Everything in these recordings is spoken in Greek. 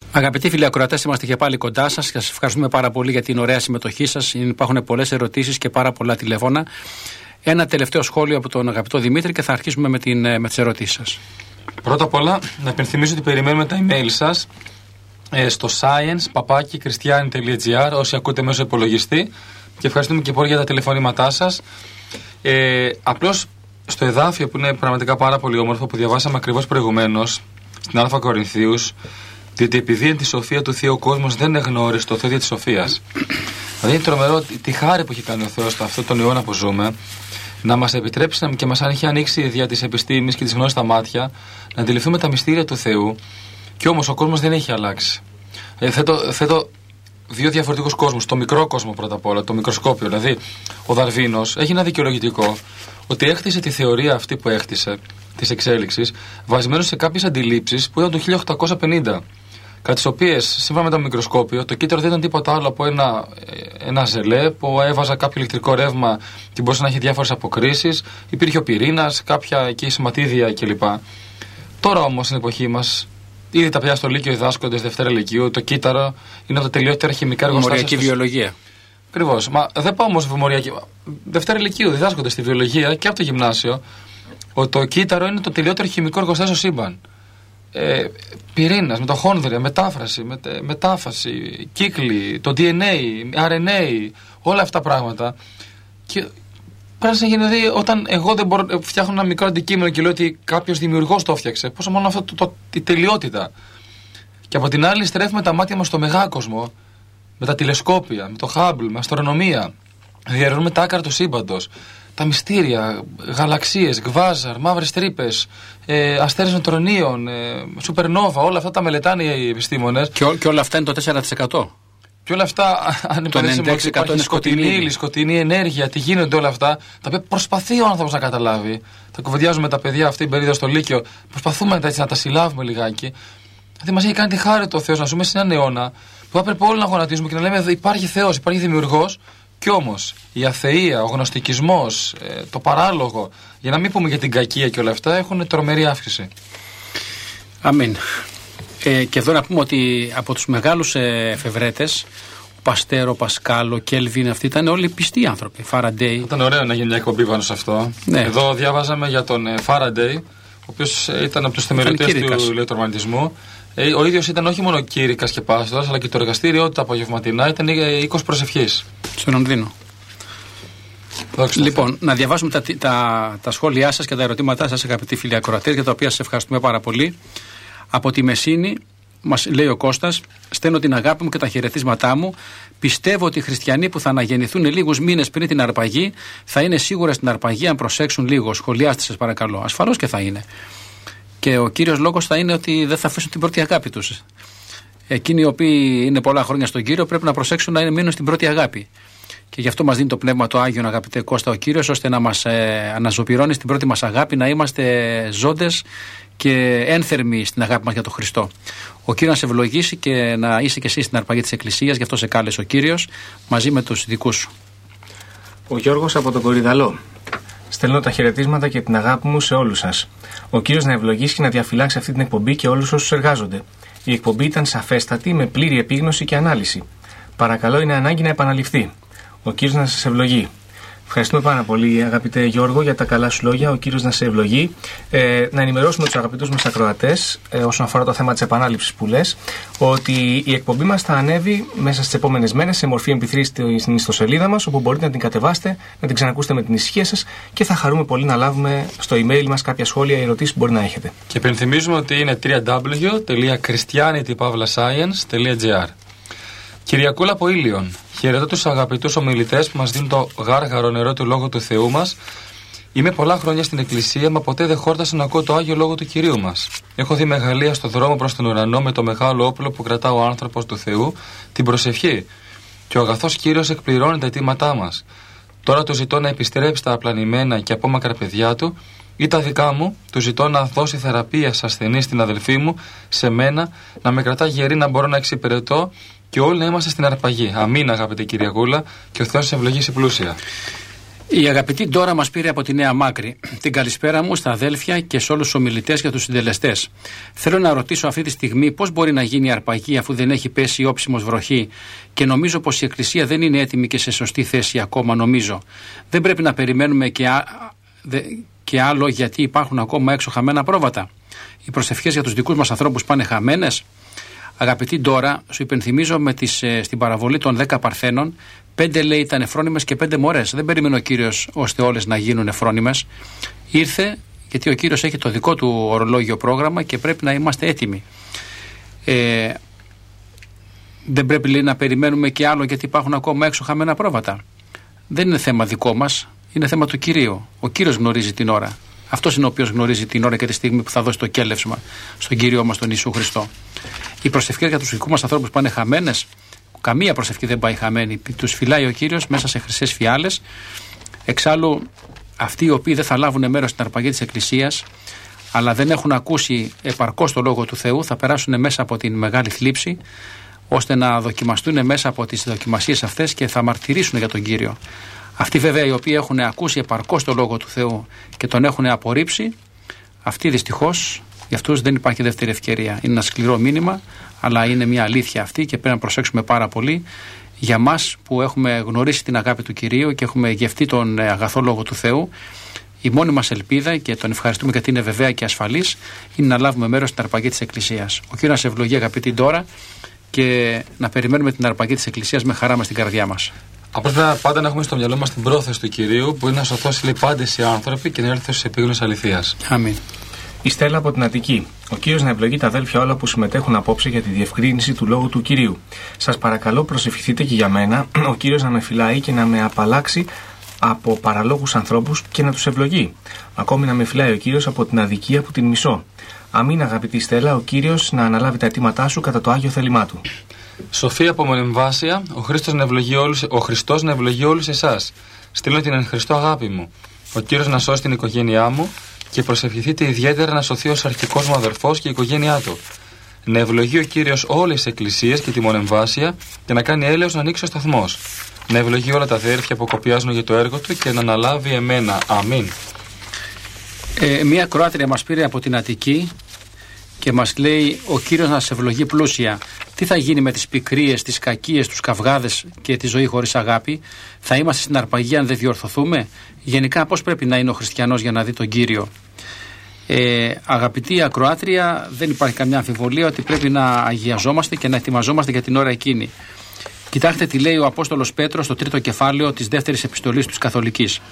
Αγαπητοί φίλοι ακροατές, είμαστε και πάλι κοντά σας και σας ευχαριστούμε πάρα πολύ για την ωραία συμμετοχή σας. Υπάρχουν πολλές ερωτήσεις και πάρα πολλά τηλέφωνα. Ένα τελευταίο σχόλιο από τον αγαπητό Δημήτρη και θα αρχίσουμε με τις ερωτήσεις σας. Πρώτα απ' όλα, να υπενθυμίσω ότι περιμένουμε τα email σας στο science@christiani.gr όσοι ακούτε μέσω υπολογιστή, και ευχαριστούμε και πολύ για τα τηλεφωνήματά σας. Απλώς στο εδάφιο που είναι πραγματικά πάρα πολύ όμορφο, που διαβάσαμε ακριβώς προηγουμένως στην Α Κορινθίους, διότι επειδή εν τη σοφία του Θείου ο κόσμος δεν εγνώρισε το Θεό δια της σοφίας. Δηλαδή είναι τρομερό τη χάρη που έχει κάνει ο Θεός σε αυτόν τον αιώνα που ζούμε, να μας επιτρέψει και μας έχει ανοίξει δια της επιστήμης και της γνώσης τα μάτια, να αντιληφθούμε τα μυστήρια του Θεού, και όμως ο κόσμος δεν έχει αλλάξει. Θέτω δύο διαφορετικούς κόσμους. Το μικρό κόσμο πρώτα απ' όλα, το μικροσκόπιο. Δηλαδή, ο Δαρβίνος έχει ένα δικαιολογητικό ότι έχτισε τη θεωρία αυτή που έχτισε, της εξέλιξης, βασισμένο σε κάποιες αντιλήψεις που ήταν το 1850. Κατά τις οποίες, σύμφωνα με το μικροσκόπιο, το κύτταρο δεν ήταν τίποτα άλλο από ένα ζελέ που έβαζα κάποιο ηλεκτρικό ρεύμα και μπορούσε να έχει διάφορες αποκρίσεις. Υπήρχε ο πυρήνας, κάποια εκεί σωματίδια κλπ. Τώρα όμως, στην εποχή μας, ήδη τα παιδιά στο Λύκειο διδάσκονται Δευτέρα Λυκείου, το κύτταρο είναι από τα τελειότερα χημικά εργοστάσια. Μοριακή βιολογία. Ακριβώς. Μα δεν πάω όμως μοριακή. Δευτέρα Λυκείου διδάσκονται στη βιολογία και από το γυμνάσιο ότι το κύτταρο είναι το τελειότερο χημικό εργοστάσιο σύμπαν. Πυρήνας, μυτοχόνδρια, μετάφαση, κύκλοι, το DNA, RNA, όλα αυτά τα πράγματα. Και πρέπει να γίνει, δηλαδή, όταν εγώ δεν μπορώ, φτιάχνω ένα μικρό αντικείμενο και λέω ότι κάποιος δημιουργός το έφτιαξε, πόσο μόνο αυτό η τελειότητα. Και από την άλλη στρέφουμε τα μάτια μας στο μεγάκοσμο, με τα τηλεσκόπια, με το Hubble, με αστρονομία. Διαρρώνουμε τα άκρα του σύμπαντος, τα μυστήρια, γαλαξίες, γκβάζαρ, μαύρες τρύπες, αστέρες νετρονίων, σουπερνόβα, όλα αυτά τα μελετάνε οι επιστήμονες. Και όλα αυτά είναι το 4%. Και όλα αυτά, αν υπενθυμίσουμε ότι υπάρχει σκοτεινή ύλη, σκοτεινή ενέργεια, τι γίνονται όλα αυτά, τα οποία προσπαθεί ο άνθρωπος να καταλάβει. Τα κουβεντιάζουμε τα παιδιά αυτή την περίοδο στο Λύκειο, προσπαθούμε να τα συλλάβουμε λιγάκι. Δηλαδή μας έχει κάνει τη χάρη το Θεός να ζούμε σε έναν αιώνα που θα πρέπει όλοι να γονατίζουμε και να λέμε υπάρχει Θεός, υπάρχει Δημιουργός. Κι όμως η αθεία, ο γνωστικισμός, το παράλογο, για να μην πούμε για την κακία και όλα αυτά, έχουν τρομερή αύξηση. Αμήν. Και εδώ να πούμε ότι από τους μεγάλους εφευρέτες, ο Παστέρο, ο Πασκάλ, ο Κέλβιν, αυτοί ήταν όλοι πιστοί άνθρωποι. Φάραντεϊ. Ήταν ωραίο να γίνει μια εκπομπή πάνω σε αυτό. Ναι. Εδώ διάβαζαμε για τον Φάραντεϊ, ο οποίος ήταν από τους θεμελιωτές του ηλεκτρομαγνητισμού. Ο ίδιος ήταν όχι μόνο κήρυκας και πάστορας, αλλά και το εργαστήριό του τα απογευματινά ήταν οίκος προσευχής. Στο Λονδίνο. Λοιπόν, να διαβάσουμε τα σχόλιά σας και τα ερωτήματά σας, αγαπητοί φίλοι ακροατές, για τα οποία σας ευχαριστούμε πάρα πολύ. Από τη Μεσίνη, μας λέει ο Κώστας, στέλνω την αγάπη μου και τα χαιρετίσματά μου. Πιστεύω ότι οι χριστιανοί που θα αναγεννηθούν λίγους μήνες πριν την αρπαγή θα είναι σίγουρα στην αρπαγή, αν προσέξουν λίγο. Σχολιάστε, σας παρακαλώ. Ασφαλώς και θα είναι. Και ο κύριος λόγος θα είναι ότι δεν θα αφήσουν την πρώτη αγάπη τους. Εκείνοι οι οποίοι είναι πολλά χρόνια στον Κύριο πρέπει να προσέξουν να μείνουν στην πρώτη αγάπη. Και γι' αυτό μας δίνει το πνεύμα το Άγιον, αγαπητέ Κώστα, ο Κύριος, ώστε να μας αναζωπυρώνει στην πρώτη μας αγάπη, να είμαστε ζώντες και ένθερμοι στην αγάπη μας για τον Χριστό. Ο Κύριος να σε ευλογήσει και να είσαι και εσύ στην αρπαγή της Εκκλησίας, γι' αυτό σε κάλεσε ο Κύριος, μαζί με τους δικούς σου. Ο Γιώργος από τον Κορυδαλό. Στέλνω τα χαιρετίσματα και την αγάπη μου σε όλους σας. Ο Κύριος να ευλογήσει και να διαφυλάξει αυτή την εκπομπή και όλους όσους εργάζονται. Η εκπομπή ήταν σαφέστατη, με πλήρη επίγνωση και ανάλυση. Παρακαλώ, είναι ανάγκη να επαναληφθεί. Ο Κύριος να σας ευλογεί. Ευχαριστούμε πάρα πολύ, αγαπητέ Γιώργο, για τα καλά σου λόγια. Ο Κύριος να σε ευλογεί. Να ενημερώσουμε τους αγαπητούς μας ακροατές, όσον αφορά το θέμα της επανάληψης που λες, ότι η εκπομπή μας θα ανέβει μέσα στις επόμενες μέρες σε μορφή MP3 στην ιστοσελίδα μας, όπου μπορείτε να την κατεβάσετε, να την ξανακούσετε με την ησυχία σας και θα χαρούμε πολύ να λάβουμε στο email μας κάποια σχόλια ή ερωτήσεις που μπορεί να έχετε. Και υπενθυμίζουμε ότι είναι www.christianity.science.gr. Κυριακούλα από Ήλιον. Χαιρετώ τους αγαπητούς ομιλητές που μας δίνουν το γάργαρο νερό του Λόγου του Θεού μας. Είμαι πολλά χρόνια στην Εκκλησία, μα ποτέ δεν χόρτασα να ακούω το Άγιο Λόγο του Κυρίου μας. Έχω δει μεγαλεία στο δρόμο προς τον ουρανό με το μεγάλο όπλο που κρατά ο άνθρωπος του Θεού, την προσευχή. Και ο αγαθός Κύριος εκπληρώνει τα αιτήματά μας. Τώρα του ζητώ να επιστρέψει τα απλανημένα και απόμακρα παιδιά του, ή τα δικά μου, του ζητώ να δώσει θεραπεία σε ασθενή στην αδελφή μου, σε μένα, να με κρατά γερή να μπορώ να εξυπηρετώ και όλοι να είμαστε στην αρπαγή. Αμήν, αγαπητέ Κυριακούλα, και ο Θεός σε ευλογήσει πλούσια. Η αγαπητή Ντόρα μας πήρε από τη Νέα Μάκρη. Την καλησπέρα μου στα αδέλφια και σε όλους τους ομιλητές και τους συντελεστές. Θέλω να ρωτήσω αυτή τη στιγμή πώς μπορεί να γίνει η αρπαγή αφού δεν έχει πέσει όψιμος βροχή και νομίζω πως η Εκκλησία δεν είναι έτοιμη και σε σωστή θέση ακόμα, νομίζω. Δεν πρέπει να περιμένουμε και άλλο γιατί υπάρχουν ακόμα έξω χαμένα πρόβατα. Οι προσευχές για τους δικούς μας ανθρώπους πάνε χαμένες. Αγαπητή Ντόρα, σου υπενθυμίζω στην παραβολή των 10 Παρθένων, 5 λέει ήταν εφρόνιμες και 5 μωρές. Δεν περίμενε ο Κύριος ώστε όλες να γίνουν εφρόνιμες. Ήρθε γιατί ο Κύριος έχει το δικό του ορολόγιο πρόγραμμα και πρέπει να είμαστε έτοιμοι. Δεν πρέπει λέει να περιμένουμε και άλλο γιατί υπάρχουν ακόμα έξω χαμένα πρόβατα. Δεν είναι θέμα δικό μας, είναι θέμα του Κυρίου. Ο Κύριος γνωρίζει την ώρα. Αυτός είναι ο οποίος γνωρίζει την ώρα και τη στιγμή που θα δώσει το κέλευσμα στον Κύριο μας τον Ιησού Χριστό. Οι προσευχές για τους δικούς μας ανθρώπους πάνε χαμένες. Καμία προσευχή δεν πάει χαμένη. Τους φυλάει ο Κύριος μέσα σε χρυσές φιάλες. Εξάλλου, αυτοί οι οποίοι δεν θα λάβουν μέρος στην αρπαγή της Εκκλησίας, αλλά δεν έχουν ακούσει επαρκώς το λόγο του Θεού, θα περάσουν μέσα από την μεγάλη θλίψη, ώστε να δοκιμαστούν μέσα από τις δοκιμασίες αυτές και θα μαρτυρήσουν για τον Κύριο. Αυτοί βέβαια οι οποίοι έχουν ακούσει επαρκώς το λόγο του Θεού και τον έχουν απορρίψει, αυτοί δυστυχώς για αυτούς δεν υπάρχει δεύτερη ευκαιρία. Είναι ένα σκληρό μήνυμα, αλλά είναι μια αλήθεια αυτή και πρέπει να προσέξουμε πάρα πολύ για μας που έχουμε γνωρίσει την αγάπη του Κυρίου και έχουμε γευτεί τον αγαθό λόγο του Θεού. Η μόνη μας ελπίδα, και τον ευχαριστούμε γιατί είναι βεβαία και ασφαλής, είναι να λάβουμε μέρος στην αρπαγή της Εκκλησίας. Ο Κύριος να σε ευλογεί, αγαπητή Ντόρα, και να περιμένουμε την αρπαγή της Εκκλησίας με χαρά μας στην καρδιά μας. Απλά πάντα να έχουμε στο μυαλό μας την πρόθεση του Κυρίου που είναι να σωθώσει πάντες οι άνθρωποι και να έρθει στους επίγνους αληθείας. Αμήν. Η Στέλλα από την Αττική. Ο Κύριος να ευλογεί τα αδέλφια όλα που συμμετέχουν απόψε για τη διευκρίνηση του λόγου του Κυρίου. Σας παρακαλώ, προσευχηθείτε και για μένα, ο Κύριος να με φυλάει και να με απαλλάξει από παραλόγους ανθρώπους και να τους ευλογεί. Ακόμη να με φυλάει ο Κύριος από την αδικία που την μισώ. Αμήν, αγαπητή Στέλλα, ο Κύριος να αναλάβει τα αιτήματά σου κατά το Άγιο θέλημά του. Σοφία από Μονεμβάσια, ο Χριστός να ευλογεί όλους εσάς. Στείλω την εν Χριστώ αγάπη μου. Ο Κύριος να σώσει την οικογένειά μου και προσευχηθείτε ιδιαίτερα να σωθεί ως αρχικός μου αδερφός και η οικογένειά του. Να ευλογεί ο Κύριος όλες τις εκκλησίες και τη Μονεμβάσια και να κάνει έλεος να ανοίξει ο σταθμός. Να ευλογεί όλα τα αδέρφια που κοπιάζουν για το έργο του και να αναλάβει εμένα. Αμήν. Μία Κροάτρια μας πήρε από την Αττική και μας λέει: ο Κύριος να σε ευλογεί πλούσια. Τι θα γίνει με τις πικρίες, τις κακίες, τους καυγάδες και τη ζωή χωρίς αγάπη? Θα είμαστε στην αρπαγή αν δεν διορθωθούμε? Γενικά, πώς πρέπει να είναι ο χριστιανός για να δει τον Κύριο? Αγαπητή ακροάτρια, δεν υπάρχει καμιά αμφιβολία ότι πρέπει να αγιαζόμαστε και να ετοιμαζόμαστε για την ώρα εκείνη. Κοιτάξτε τι λέει ο Απόστολος Πέτρος στο 3ο κεφάλαιο της δεύτερης επιστολής της Καθολικής.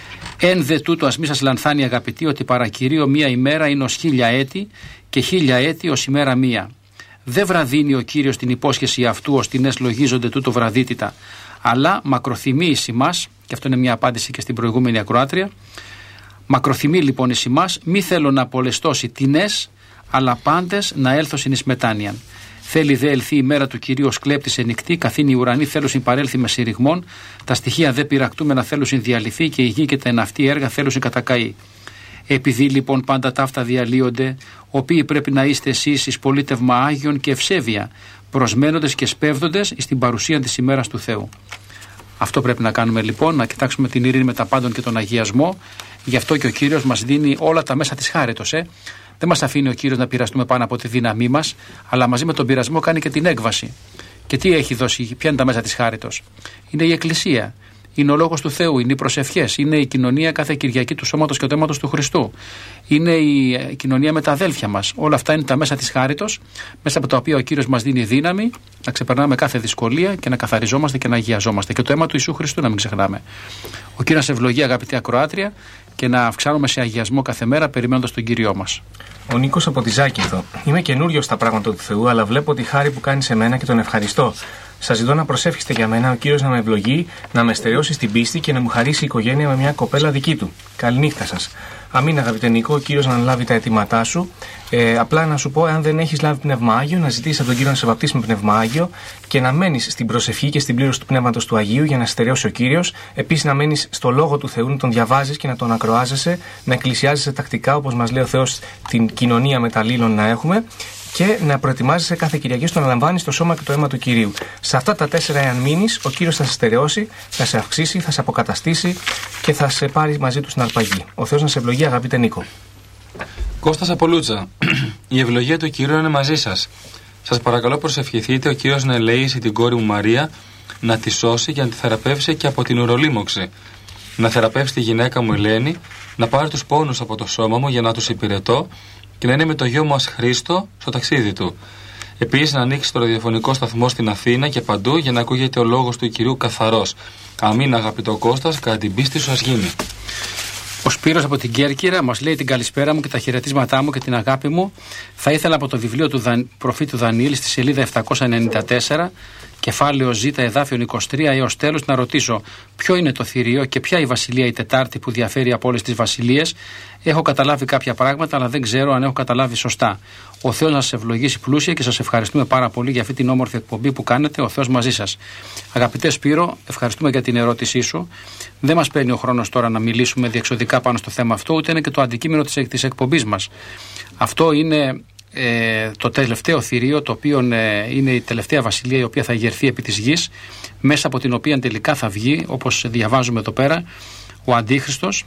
Εν δε τούτο ας μη σας λανθάνει, αγαπητοί, ότι παρακυρίο μία ημέρα είναι ως 1000 έτη και 1000 έτη ως ημέρα μία. Δεν βραδύνει ο Κύριος την υπόσχεση αυτού ως την λογίζονται τούτο βραδύτητα, αλλά μακροθυμεί εις ημάς, και αυτό είναι μια απάντηση και στην προηγούμενη ακροάτρια. Μακροθυμεί λοιπόν εις ημάς, μη θέλω να απολεστώσει τινές, αλλά πάντες να έλθωσιν εις μετάνοιαν. Θέλει δε ελθεί η μέρα του Κυρίου ως κλέπτης ενικτή, καθήν οι ουρανοί θέλουσιν παρέλθει με συρριγμών, τα στοιχεία δε πειρακτούμενα θέλουσιν διαλυθεί και η γη και τα εναυτή έργα θέλουσιν κατακαεί. Επειδή λοιπόν πάντα ταύτα διαλύονται, οποίοι πρέπει να είστε εσείς εις πολίτευμα Άγιον και ευσέβεια, προσμένοντες και σπέβδοντες εις την παρουσία της ημέρας του Θεού. Αυτό πρέπει να κάνουμε λοιπόν, να κοιτάξουμε την ειρήνη με τα πάντων και τον αγιασμό. Γι' αυτό και ο Κύριος μας δίνει όλα τα μέσα της χάριτος. Δεν μας αφήνει ο Κύριος να πειραστούμε πάνω από τη δύναμή μας, αλλά μαζί με τον πειρασμό κάνει και την έκβαση. Και τι έχει δώσει, ποια είναι τα μέσα της χάριτος? Είναι η Εκκλησία. Είναι ο Λόγος του Θεού, είναι οι προσευχές, είναι η κοινωνία κάθε Κυριακή του σώματος και του αίματος του Χριστού. Είναι η κοινωνία με τα αδέλφια μας. Όλα αυτά είναι τα μέσα της χάριτος, μέσα από τα οποία ο Κύριος μας δίνει δύναμη να ξεπερνάμε κάθε δυσκολία και να καθαριζόμαστε και να αγιαζόμαστε. Και το αίμα του Ιησού Χριστού να μην ξεχνάμε. Ο Κύριος σε ευλογεί, αγαπητή ακροάτρια, και να αυξάνουμε σε αγιασμό κάθε μέρα περιμένοντας τον Κύριό μας. Ο Νίκος από τη Ζάκυνθο. Είμαι καινούριο στα πράγματα του Θεού, αλλά βλέπω τη χάρη που κάνει σε μένα και τον ευχαριστώ. Σας ζητώ να προσεύχεστε για μένα, ο Κύριος να με ευλογεί, να με στερεώσει στην πίστη και να μου χαρίσει η οικογένεια με μια κοπέλα δική του. Καληνύχτα σας. Αμήν, αγαπητέ Νίκο, ο Κύριος να αναλάβει τα αιτήματά σου. Απλά να σου πω, αν δεν έχεις λάβει πνεύμα Άγιο, να ζητήσεις από τον Κύριο να σε βαπτίσει με πνεύμα Άγιο και να μένεις στην προσευχή και στην πλήρωση του πνεύματος του Αγίου για να στερεώσει ο Κύριος. Επίσης, να μένεις στο λόγο του Θεού, να τον διαβάζεις και να τον ακροάζεσαι, να εκκλησιάζεσαι τακτικά, όπως μας λέει ο Θεός, την κοινωνία μεταλλήλων να έχουμε. και να προετοιμάζεσαι κάθε Κυριακή στο να λαμβάνεις το σώμα και το αίμα του Κυρίου. Σε αυτά τα 4, εάν μείνεις, ο Κύριος θα σε στερεώσει, θα σε αυξήσει, θα σε αποκαταστήσει και θα σε πάρει μαζί του στην αρπαγή. Ο Θεός να σε ευλογεί, αγαπητέ Νίκο. Κώστας από Λούτσα. Η ευλογία του Κυρίου είναι μαζί σας. Σας παρακαλώ προσευχηθείτε ο Κύριος να ελέγξει την κόρη μου Μαρία, να τη σώσει και να τη θεραπεύσει και από την ουρολίμωξη. Να θεραπεύσει τη γυναίκα μου Ελένη, να πάρει τους πόνους από το σώμα μου για να τους υπηρετώ και να είναι με το γιο μου Χρήστο στο ταξίδι του. Επίσης να ανοίξει το ραδιοφωνικό σταθμό στην Αθήνα και παντού για να ακούγεται ο λόγος του Κυρίου καθαρός. Αμήν, αγαπητό Κώστας, κατά την πίστη σου ας γίνει. Ο Σπύρος από την Κέρκυρα μας λέει την καλησπέρα μου και τα χαιρετίσματά μου και την αγάπη μου. Θα ήθελα από το βιβλίο του προφήτου Δανιήλ στη σελίδα 794, κεφάλαιο Ζ, εδάφιον 23 έως τέλος, να ρωτήσω ποιο είναι το θηρίο και ποια η βασιλεία η τετάρτη που διαφέρει από όλες τις βασιλείες. Έχω καταλάβει κάποια πράγματα, αλλά δεν ξέρω αν έχω καταλάβει σωστά. Ο Θεός να σας ευλογήσει πλούσια και σας ευχαριστούμε πάρα πολύ για αυτή την όμορφη εκπομπή που κάνετε. Ο Θεός μαζί σας. Αγαπητέ Σπύρο, ευχαριστούμε για την ερώτησή σου. Δεν μας παίρνει ο χρόνος τώρα να μιλήσουμε διεξοδικά πάνω στο θέμα αυτό, ούτε είναι και το αντικείμενο της εκπομπής μας. Αυτό είναι το τελευταίο θηρίο, το οποίο είναι η τελευταία βασιλεία η οποία θα ηγερθεί επί της γης, μέσα από την οποία τελικά θα βγει, όπως διαβάζουμε εδώ πέρα, ο Αντίχριστος.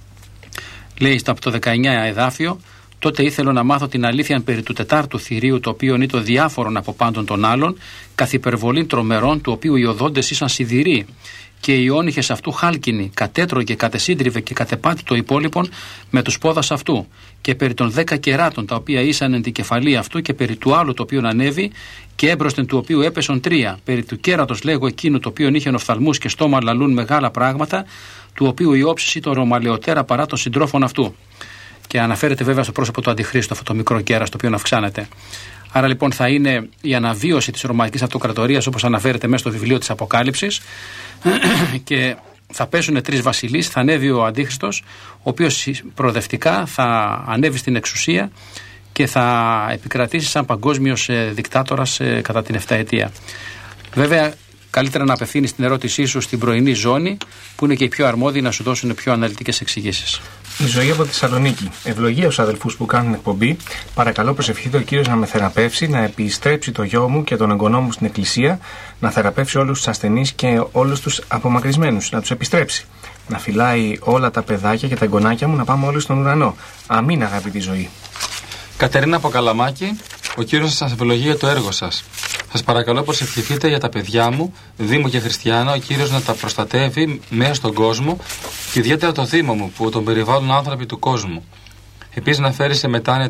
Λέει από το 19 εδάφιο: τότε ήθελα να μάθω την αλήθεια περί του τετάρτου θηρίου, το οποίο είναι το διάφορον από πάντων των άλλων, καθ' υπερβολήν τρομερών, του οποίου οι οδόντες ήσαν σιδηροί, και οι όνυχες αυτού χάλκινοι, κατέτρωγε, κατεσύντριβε και κατεπάτη το υπόλοιπον με τους πόδας αυτού, και περί των 10 κεράτων τα οποία ήσαν εν την κεφαλή αυτού, και περί του άλλου το οποίο ανέβη, και έμπροσθεν του οποίου έπεσον 3, περί του κέρατος λέγω εκείνου το οποίο είχε οφθαλμούς και στόμα λαλούν μεγάλα πράγματα, του οποίου η όψη ήταν ρωμαλαιοτέρα παρά των συντρόφων αυτού. Και αναφέρεται βέβαια στο πρόσωπο του Αντιχρίστου αυτό το μικρό κέρας το οποίο αυξάνεται. Άρα λοιπόν θα είναι η αναβίωση της Ρωμαϊκής Αυτοκρατορίας, όπως αναφέρεται μέσα στο βιβλίο της Αποκάλυψης, και θα πέσουν 3 βασιλείς, θα ανέβει ο Αντίχριστος, ο οποίος προοδευτικά θα ανέβει στην εξουσία και θα επικρατήσει σαν παγκόσμιος δικτάτορας κατά την 7 ετία. Βέβαια, καλύτερα να απευθύνεις την ερώτησή σου στην πρωινή ζώνη, που είναι και οι πιο αρμόδιοι να σου δώσουν πιο αναλυτικές εξηγήσεις. Η Ζωή από τη Θεσσαλονίκη. Ευλογία στους αδελφούς που κάνουν εκπομπή. Παρακαλώ, προσευχηθείτε ο Κύριος να με θεραπεύσει, να επιστρέψει το γιο μου και τον εγγονό μου στην εκκλησία, να θεραπεύσει όλους τους ασθενείς και όλους τους απομακρυσμένους, να τους επιστρέψει. Να φυλάει όλα τα παιδάκια και τα εγγονάκια μου, να πάμε όλοι στον ουρανό. Αμήν, αγαπητή Ζωή. Κατερίνα από Καλαμάκη, ο Κύριος σας ευλογεί για το έργο σας. Σας παρακαλώ προσευχηθείτε για τα παιδιά μου, Δήμο και Χριστιανά, ο Κύριος να τα προστατεύει μέσα στον κόσμο και ιδιαίτερα το Δήμο μου που τον περιβάλλουν άνθρωποι του κόσμου. Επίσης να φέρει σε μετάνοια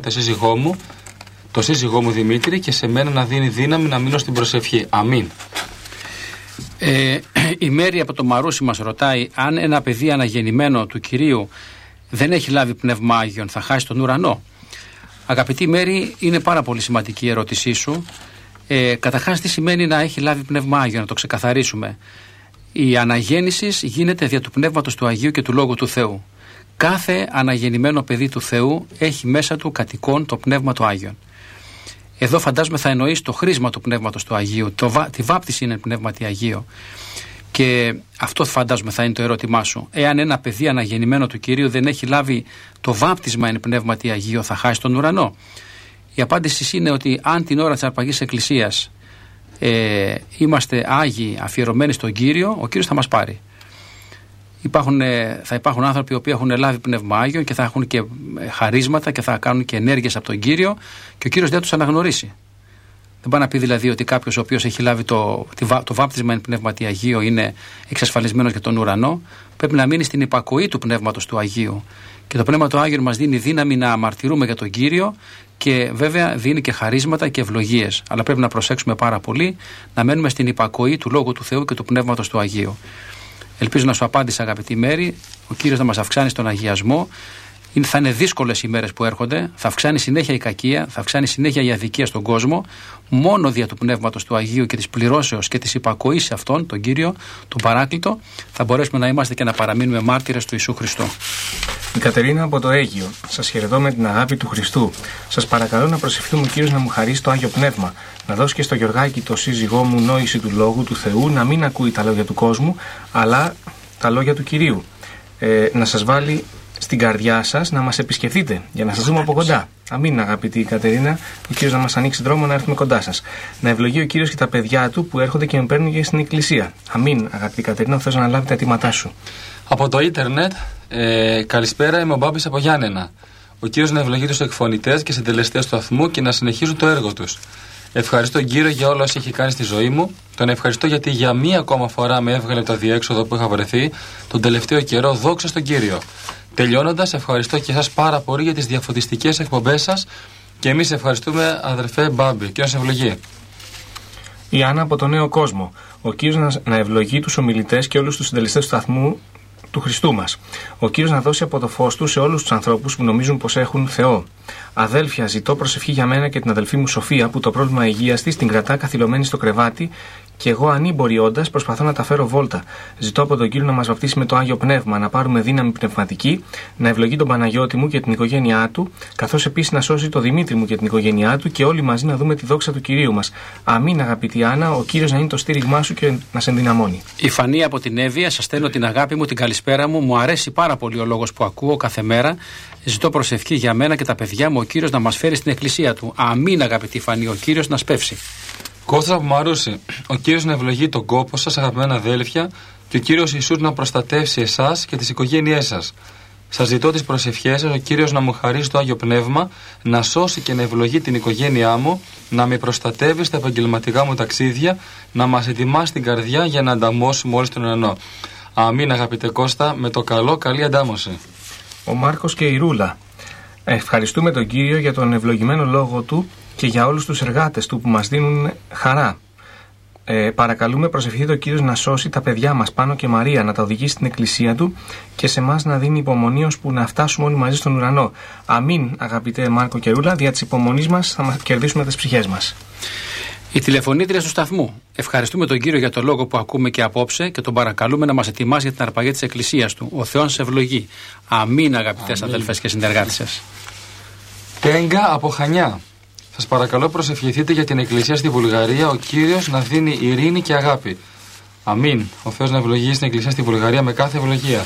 το σύζυγό μου Δημήτρη, και σε μένα να δίνει δύναμη να μείνω στην προσευχή. Αμήν. Η Μέρη από το Μαρούσι μας ρωτάει αν ένα παιδί αναγεννημένο του Κυρίου δεν έχει λάβει πνεύμα Άγιον, θα χάσει τον ουρανό. Αγαπητή Μέρη, είναι πάρα πολύ σημαντική η ερώτησή σου. Καταρχάς, τι σημαίνει να έχει λάβει πνεύμα Άγιο, να το ξεκαθαρίσουμε. Η αναγέννηση γίνεται δια του πνεύματος του Αγίου και του Λόγου του Θεού. Κάθε αναγεννημένο παιδί του Θεού έχει μέσα του κατοικόν το πνεύμα του Άγιον. Εδώ φαντάζομαι θα εννοείς το χρήσμα του πνεύματος του Αγίου. Τη βάπτιση είναι πνεύματι Αγίο. Και αυτό φαντάζομαι θα είναι το ερώτημά σου. Εάν ένα παιδί αναγεννημένο του Κυρίου δεν έχει λάβει το βάπτισμα εν πνεύματι Αγίο, θα χάσει τον ουρανό. Η απάντηση είναι ότι αν την ώρα της αρπαγής εκκλησίας είμαστε Άγιοι αφιερωμένοι στον Κύριο, ο Κύριος θα μας πάρει. Θα υπάρχουν άνθρωποι που έχουν λάβει πνεύμα Άγιο και θα έχουν και χαρίσματα και θα κάνουν και ενέργειες από τον Κύριο και ο Κύριος δεν τους αναγνωρίσει. Δεν πάει να πει δηλαδή ότι κάποιος ο οποίος έχει λάβει το βάπτισμα εν πνεύματι Αγίο είναι εξασφαλισμένος για τον ουρανό. Πρέπει να μείνει στην υπακοή του πνεύματος του Αγίου. Και το πνεύμα του Άγιο μας δίνει δύναμη να αμαρτυρούμε για τον Κύριο και βέβαια δίνει και χαρίσματα και ευλογίες. Αλλά πρέπει να προσέξουμε πάρα πολύ να μένουμε στην υπακοή του Λόγου του Θεού και του πνεύματος του Αγίου. Ελπίζω να σου απάντησα, αγαπητή Μέρη. Ο Κύριος να μας αυξάνει στον αγιασμό. Θα είναι δύσκολες οι μέρες που έρχονται. Θα αυξάνει συνέχεια η κακία, θα αυξάνει συνέχεια η αδικία στον κόσμο. Μόνο δια του πνεύματος του Αγίου και της πληρώσεως και της υπακοής σε αυτόν, τον Κύριο, τον Παράκλητο, θα μπορέσουμε να είμαστε και να παραμείνουμε μάρτυρες του Ιησού Χριστού. Η Κατερίνα από το Αίγυο. Σας χαιρετώ με την αγάπη του Χριστού. Σας παρακαλώ να προσευχηθούμε ο Κύριος να μου χαρίσει το Άγιο Πνεύμα. Να δώσει και στο Γιωργάκη, το σύζυγό μου, νόηση του Λόγου του Θεού, να μην ακούει τα λόγια του κόσμου, αλλά τα λόγια του Κυρίου. Να σας βάλει στην καρδιά σας να μας επισκεφτείτε για να σας δούμε από κοντά. Αμήν, αγαπητή Κατερίνα, ο Κύριος να μας ανοίξει δρόμο να έρθουμε κοντά σας. Να ευλογεί ο Κύριος και τα παιδιά του που έρχονται και με παίρνουν και στην εκκλησία. Αμήν, αγαπητή Κατερίνα, ο Θεός να αναλάβει τα αιτήματά σου. Από το ίντερνετ, καλησπέρα, είμαι ο Μπάμπης από Γιάννενα. Ο Κύριος να ευλογεί τους εκφωνητές και συντελεστές του σταθμού και να συνεχίζουν το έργο τους. Ευχαριστώ τον Κύριο για όλα όσα έχει κάνει στη ζωή μου. Τον ευχαριστώ γιατί για μία ακόμα φορά με έβγαλε από το αδιέξοδο που είχα βρεθεί τον τελευταίο καιρό. Δόξα στον Κύριο. Τελειώνοντας, ευχαριστώ και εσάς πάρα πολύ για τις διαφωτιστικές εκπομπές σας και εμείς ευχαριστούμε, αδερφέ Μπάμπη. Και να σε ευλογεί. Η Άννα από το Νέο Κόσμο. Ο Κύριος να ευλογεί τους ομιλητές και όλους τους συντελεστές του σταθμού του Χριστού μας. Ο Κύριος να δώσει από το φως του σε όλους τους ανθρώπους που νομίζουν πως έχουν Θεό. Αδέλφια, ζητώ προσευχή για μένα και την αδελφή μου Σοφία που το πρόβλημα υγείας της την κρατά καθυλωμένη στο κρεβάτι και εγώ ανήμπορη όντας προσπαθώ να τα φέρω βόλτα. Ζητώ από τον Κύριο να μας βαπτίσει με το Άγιο Πνεύμα, να πάρουμε δύναμη πνευματική, να ευλογεί τον Παναγιώτη μου και την οικογένειά του, καθώς επίσης να σώσει τον Δημήτρη μου και την οικογένειά του και όλοι μαζί να δούμε τη δόξα του Κυρίου μας. Αμήν, αγαπητή Άννα, ο Κύριος να είναι το στήριγμά σου και να σε ενδυναμώνει. Η Φανή από την Εύβοια, σας στέλνω την αγάπη μου, την καλησπέρα μου. Μου αρέσει πάρα πολύ ο λόγος που ακούω κάθε μέρα. Ζητώ προσευχή για μένα και τα παιδιά μου, ο Κύριος να μας φέρει στην εκκλησία του. Αμήν, αγαπητή Φανή, ο Κύριος να σπεύσει. Κώστας από Μαρούση, ο Κύριος να ευλογεί τον κόπο σας, αγαπημένα αδέλφια, και ο Κύριος Ιησούς να προστατεύσει εσάς και τις οικογένειές σας. Σας ζητώ τις προσευχές σας, ο Κύριος να μου χαρίσει το Άγιο Πνεύμα, να σώσει και να ευλογεί την οικογένειά μου, να με προστατεύει στα επαγγελματικά μου ταξίδια, να μας ετοιμάσει την καρδιά για να ανταμώσουμε όλοι στον ουρανό. Αμήν, αγαπητέ Κώστα, με το καλό, καλή αντάμωση. Ο Μάρκος και η Ρούλα. Ευχαριστούμε τον Κύριο για τον ευλογημένο λόγο του και για όλους τους εργάτες του που μας δίνουν χαρά. Παρακαλούμε, προσευχηθείτε ο Κύριος να σώσει τα παιδιά μας, Πάνο και Μαρία, να τα οδηγήσει στην εκκλησία του και σε εμάς να δίνει υπομονή ώσπου να φτάσουμε όλοι μαζί στον ουρανό. Αμήν, αγαπητέ Μάρκο και Ρούλα, δια της υπομονής μας θα κερδίσουμε τις ψυχές μας. Η τηλεφωνήτρια του σταθμού. Ευχαριστούμε τον Κύριο για το λόγο που ακούμε και απόψε και τον παρακαλούμε να μας ετοιμάσει για την αρπαγή της εκκλησίας του. Ο Θεός σε ευλογεί. Αμήν, αγαπητές αδελφές και συνεργάτες σας. Τέγκα από Χανιά. Σας παρακαλώ, προσευχηθείτε για την εκκλησία στη Βουλγαρία. Ο Κύριος να δίνει ειρήνη και αγάπη. Αμήν. Ο Θεός να ευλογεί στην εκκλησία στη Βουλγαρία με κάθε ευλογία.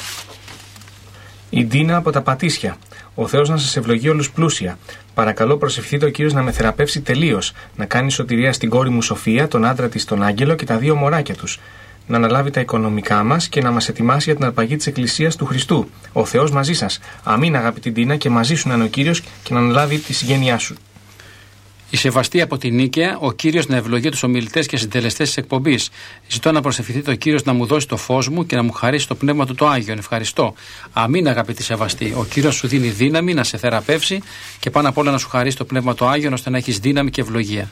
Η Ντίνα από τα Πατήσια. Ο Θεός να σας ευλογεί όλους πλούσια. Παρακαλώ, προσευχηθείτε ο Κύριος να με θεραπεύσει τελείως. Να κάνει σωτηρία στην κόρη μου Σοφία, τον άντρα της τον Άγγελο και τα 2 μωράκια τους. Να αναλάβει τα οικονομικά μας και να μας ετοιμάσει για την αρπαγή της εκκλησίας του Χριστού. Ο Θεός μαζί σας. Αμήν, αγαπητή Ντίνα, και μαζί σου να είναι ο Κύριος και να αναλάβει τη συγγένειά σου. Η Σεβαστή από την Νίκαια, ο Κύριος να ευλογεί τους ομιλητές και συντελεστές της εκπομπής. Ζητώ να προσευχηθείτε ο Κύριος να μου δώσει το φως μου και να μου χαρίσει το πνεύμα του το Άγιον. Ευχαριστώ. Αμήν, αγαπητή Σεβαστή. Ο Κύριος σου δίνει δύναμη να σε θεραπεύσει και πάνω απ' όλα να σου χαρίσει το πνεύμα το Άγιον ώστε να έχεις δύναμη και ευλογία.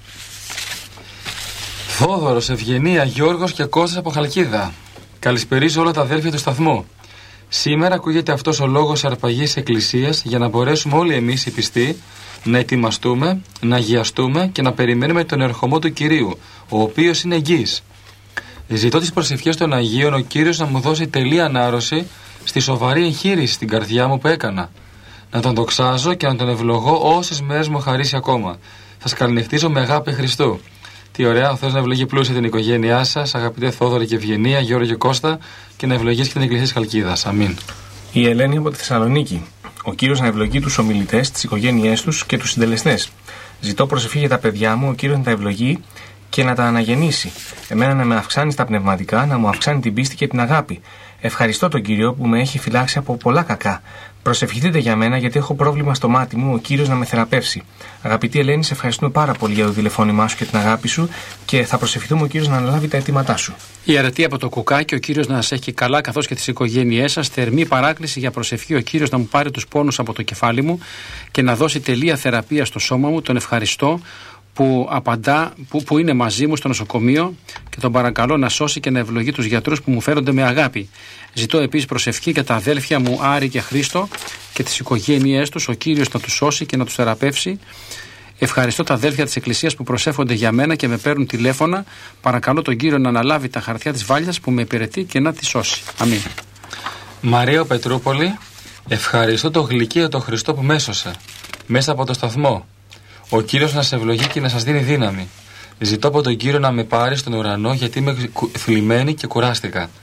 Θόδωρος, Ευγενία, Γιώργος και Κώστας από Χαλκίδα. Καλησπερίζω όλα τα αδέλφια του σταθμού. Σήμερα ακούγεται αυτός ο λόγος αρπαγής εκκλησίας για να μπορέσουμε όλοι εμείς οι πιστοί να ετοιμαστούμε, να αγιαστούμε και να περιμένουμε τον ερχομό του Κυρίου, ο οποίος είναι εγγύης. Ζητώ τις προσευχές των Αγίων ο Κύριος να μου δώσει τελή ανάρρωση στη σοβαρή εγχείρηση στην καρδιά μου που έκανα. Να τον δοξάζω και να τον ευλογώ όσες μέρες μου χαρίσει ακόμα. Σας καληνυχτίζω με αγάπη Χριστού. Τι ωραία, ο Θεός να ευλογεί πλούσια την οικογένειά σας, αγαπητέ Θόδωρη και Ευγενία, Γιώργο και Κώστα, και να ευλογήσει και την εκκλησία της Χαλκίδας. Αμήν. Η Ελένη από τη Θεσσαλονίκη. Ο Κύριος να ευλογεί τους ομιλητές, τις οικογένειές τους και τους συντελεστές. Ζητώ προσευχή για τα παιδιά μου, ο Κύριος να τα ευλογεί και να τα αναγεννήσει. Εμένα να με αυξάνει στα πνευματικά, να μου αυξάνει την πίστη και την αγάπη. Ευχαριστώ τον Κύριο που με έχει φυλάξει από πολλά κακά. Προσευχηθείτε για μένα γιατί έχω πρόβλημα στο μάτι μου, ο Κύριος να με θεραπεύσει. Αγαπητή Ελένη, σε ευχαριστούμε πάρα πολύ για το τηλεφώνημά σου και την αγάπη σου και θα προσευχηθούμε ο Κύριος να αναλάβει τα αιτήματά σου. Η Αρετή από το Κουκάκι, ο Κύριος να σας έχει καλά καθώς και τις οικογένειές σας. Θερμή παράκληση για προσευχή, ο Κύριος να μου πάρει τους πόνους από το κεφάλι μου και να δώσει τελεία θεραπεία στο σώμα μου. Τον ευχαριστώ που απαντά, που είναι μαζί μου στο νοσοκομείο και τον παρακαλώ να σώσει και να ευλογεί τους γιατρούς που μου φέρονται με αγάπη. Ζητώ επίσης προσευχή για τα αδέλφια μου Άρη και Χρήστο και τις οικογένειές τους, ο Κύριος να τους σώσει και να τους θεραπεύσει. Ευχαριστώ τα αδέλφια της Εκκλησίας που προσεύχονται για μένα και με παίρνουν τηλέφωνα. Παρακαλώ τον Κύριο να αναλάβει τα χαρτιά της βάλιας που με υπηρετεί και να τη σώσει. Αμήν. Μαρία Πετρούπολη, ευχαριστώ το γλυκείο το Χριστό που με έσωσε μέσα από το σταθμό. Ο Κύριος να σε ευλογεί και να σας δίνει δύναμη. Ζητώ από τον Κύριο να με πάρει στον ουρανό γιατί είμαι θλιμμένη και κουράστηκα.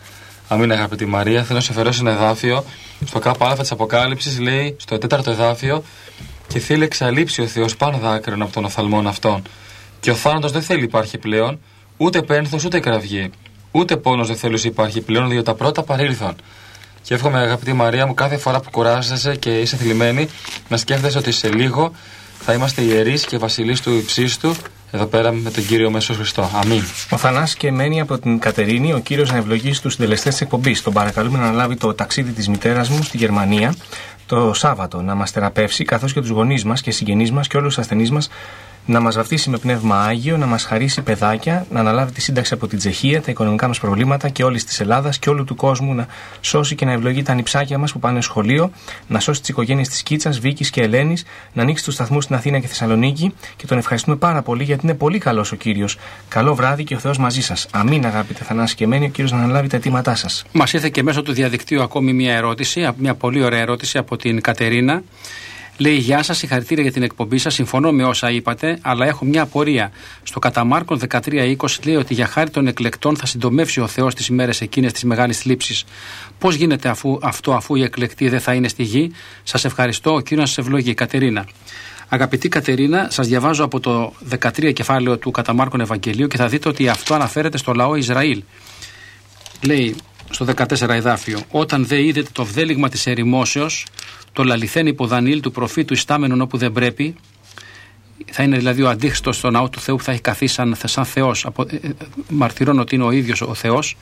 Αμήν, αγαπητή Μαρία. Θέλω να σου αφαιρέσω ένα εδάφιο. Στο ΚΑ της Αποκάλυψης λέει, στο 4ο εδάφιο, και θέλει εξαλείψει ο Θεός πάνω δάκρυον από των οφθαλμών αυτών. Και ο θάνατος δεν θέλει υπάρχει πλέον, ούτε πένθος ούτε κραυγή. Ούτε πόνος δεν θέλει υπάρχει πλέον, διότι τα πρώτα παρήλθαν. Και εύχομαι, αγαπητή Μαρία μου, κάθε φορά που κουράζεσαι και είσαι θλιμμένη, να σκέφτεσαι ότι σε λίγο θα είμαστε ιερείς και βασιλείς του υψίστου, εδώ πέρα με τον Κύριο Μέσο Χριστό. Αμήν. Ο Θανάσης και μένει από την Κατερίνη, ο Κύριος να ευλογήσει τους συντελεστές της εκπομπής. Τον παρακαλούμε να αναλάβει το ταξίδι της μητέρας μου στη Γερμανία το Σάββατο, να μας θεραπεύσει, καθώς και τους γονείς μας και συγγενείς μας και όλους τους ασθενείς μας, να μας βαφτίσει με πνεύμα Άγιο, να μας χαρίσει παιδάκια, να αναλάβει τη σύνταξη από την Τσεχία, τα οικονομικά μας προβλήματα και όλης της Ελλάδας και όλου του κόσμου, να σώσει και να ευλογεί τα νηψάκια μας που πάνε σχολείο, να σώσει τις οικογένειες της Κίτσας, Βίκης και Ελένης, να ανοίξει τους σταθμούς στην Αθήνα και Θεσσαλονίκη και τον ευχαριστούμε πάρα πολύ γιατί είναι πολύ καλός ο Κύριος. Καλό βράδυ και ο Θεός μαζί σας. Αμήν, αγαπητέ Θανάση και μένει ο Κύριος να αναλάβει τα αιτήματά σας. Μας ήρθε και μέσω του διαδικτύου ακόμη μια ερώτηση, μια πολύ ωραία ερώτηση από την Κατερίνα. Λέει: Γεια σας, συγχαρητήρια για την εκπομπή σας. Συμφωνώ με όσα είπατε, αλλά έχω μια απορία. Στο κατά Μάρκον 13:20 λέει ότι για χάρη των εκλεκτών θα συντομεύσει ο Θεός τις ημέρες εκείνες της μεγάλης θλίψης. Πώς γίνεται αφού οι εκλεκτοί δεν θα είναι στη γη? Σας ευχαριστώ, ο Κύριος να σας ευλογεί. Κατερίνα. Αγαπητή Κατερίνα, σας διαβάζω από το 13 κεφάλαιο του κατά Μάρκον Ευαγγελίου και θα δείτε ότι αυτό αναφέρεται στο λαό Ισραήλ. Λέει στο 14 εδάφιο: Όταν δε είδετε το βδέλιγμα της ερημώσεως, το λαληθέν υπό Δανιήλ του προφήτου ιστάμενον όπου δεν πρέπει, θα είναι δηλαδή ο αντίχριστος στο ναό του Θεού που θα έχει καθίσει σαν Θεός, μαρτυρών ότι είναι ο ίδιος ο Θεός,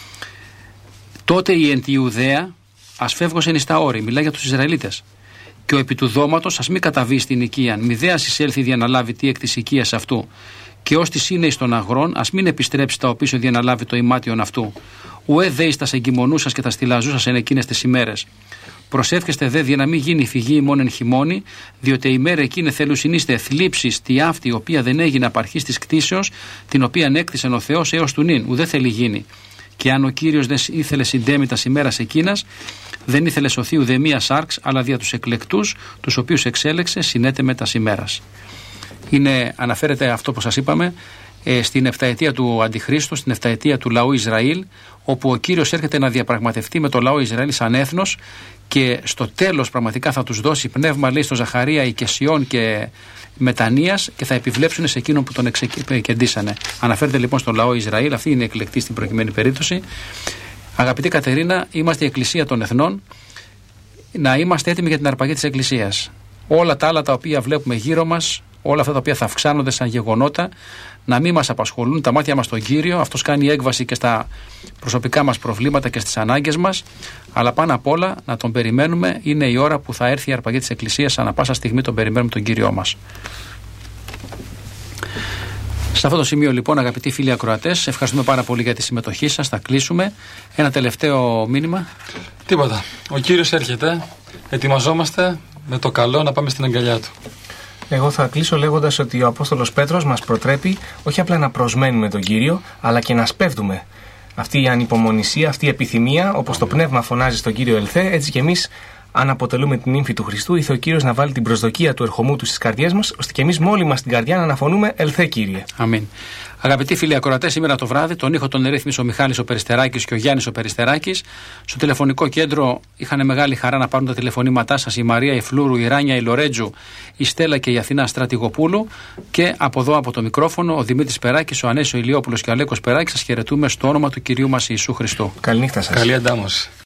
τότε η εν τη Ιουδαία ας φεύγωσεν εις τα όρη, μιλάει για τους Ισραηλίτες. Και ο επί του δώματος ας μη καταβεί στην οικίαν, μη δέας εισέλθει διαναλάβει τι εκ της οικίας αυτού. Και ως της είναι εις των αγρών, ας μην επιστρέψει τα οπίσω διαναλάβει το ημάτιον αυτού. Ουέ δε εις τα εγκυμονούσας και τα στυλαζούσας εν εκείνες τις ημέρες. Προσεύχεστε δε για να μην γίνει φυγή ημών εν χειμώνη, διότι η μέρα εκείνη θέλουν συνείστε θλίψεις τη αυτή, η οποία δεν έγινε απαρχής της κτήσεως, την οποία έκτισε ο Θεός έως του νυν, ουδέ θέλει γίνει. Και αν ο Κύριος δεν ήθελε συντέμητας ημέρας εκείνας, δεν ήθελε σωθεί ουδε μία σάρξ, αλλά δια τους εκλεκτούς, τους οποίους εξέλεξε συνέτεμε τας ημέρας. Αναφέρεται αυτό που σας είπαμε στην 7ετία του Αντιχρίστου, στην 7ετία του λαού Ισραήλ, όπου ο Κύριος έρχεται να διαπραγματευτεί με το λαό Ισραήλ σαν έθνος και στο τέλος πραγματικά θα τους δώσει πνεύμα, λέει στο Ζαχαρία, οικεσιών και μετανοίας και θα επιβλέψουν σε εκείνον που τον κεντήσανε. Αναφέρεται λοιπόν στον λαό Ισραήλ, αυτή είναι η εκλεκτή στην προκειμένη περίπτωση. Αγαπητή Κατερίνα, είμαστε η Εκκλησία των Εθνών, να είμαστε έτοιμοι για την αρπαγή της Εκκλησίας. Όλα τα άλλα τα οποία βλέπουμε γύρω μας, όλα αυτά τα οποία θα αυξάνονται σαν γεγονότα, να μην μας απασχολούν, τα μάτια μας στον Κύριο. Αυτός κάνει έκβαση και στα προσωπικά μας προβλήματα και στις ανάγκες μας, αλλά πάνω απ' όλα να τον περιμένουμε. Είναι η ώρα που θα έρθει η αρπαγή της Εκκλησίας, ανά πάσα στιγμή τον περιμένουμε τον Κύριό μας. Σε αυτό το σημείο λοιπόν, αγαπητοί φίλοι ακροατές, ευχαριστούμε πάρα πολύ για τη συμμετοχή σας. Θα κλείσουμε. Ένα τελευταίο μήνυμα. Τίποτα. Ο Κύριος έρχεται. Ετοιμαζόμαστε με το καλό να πάμε στην αγκαλιά του. Εγώ θα κλείσω λέγοντας ότι ο Απόστολος Πέτρος μας προτρέπει όχι απλά να προσμένουμε τον Κύριο, αλλά και να σπέβδουμε. Αυτή η ανυπομονησία, αυτή η επιθυμία, όπως το πνεύμα φωνάζει στον Κύριο Ελθέ, έτσι και εμείς, αν αποτελούμε την ύμφη του Χριστού, ήθελε ο Κύριος να βάλει την προσδοκία του ερχομού του στις καρδιές μας, ώστε και εμείς με όλη μας την καρδιά να αναφωνούμε Ελθέ, Κύριε. Αμήν. Αγαπητοί φίλοι ακροατές, σήμερα το βράδυ τον ήχο τον ερύθμισε ο Μιχάλης ο Περιστεράκης και ο Γιάννης ο Περιστεράκης. Στο τηλεφωνικό κέντρο είχαν μεγάλη χαρά να πάρουν τα τηλεφωνήματά σας η Μαρία, η Φλούρου, η Ράνια, η Λορέτζου, η Στέλλα και η Αθηνά Στρατηγοπούλου. Και από εδώ από το μικρόφωνο ο Δημήτρης Περάκης, ο Ανέσιο Ηλιόπουλος και ο Αλέκος Περάκης. Σας χαιρετούμε στο όνομα του Κυρίου μας Ιησού Χριστού. Καληνύχτα σας. Καλή αντάμωση.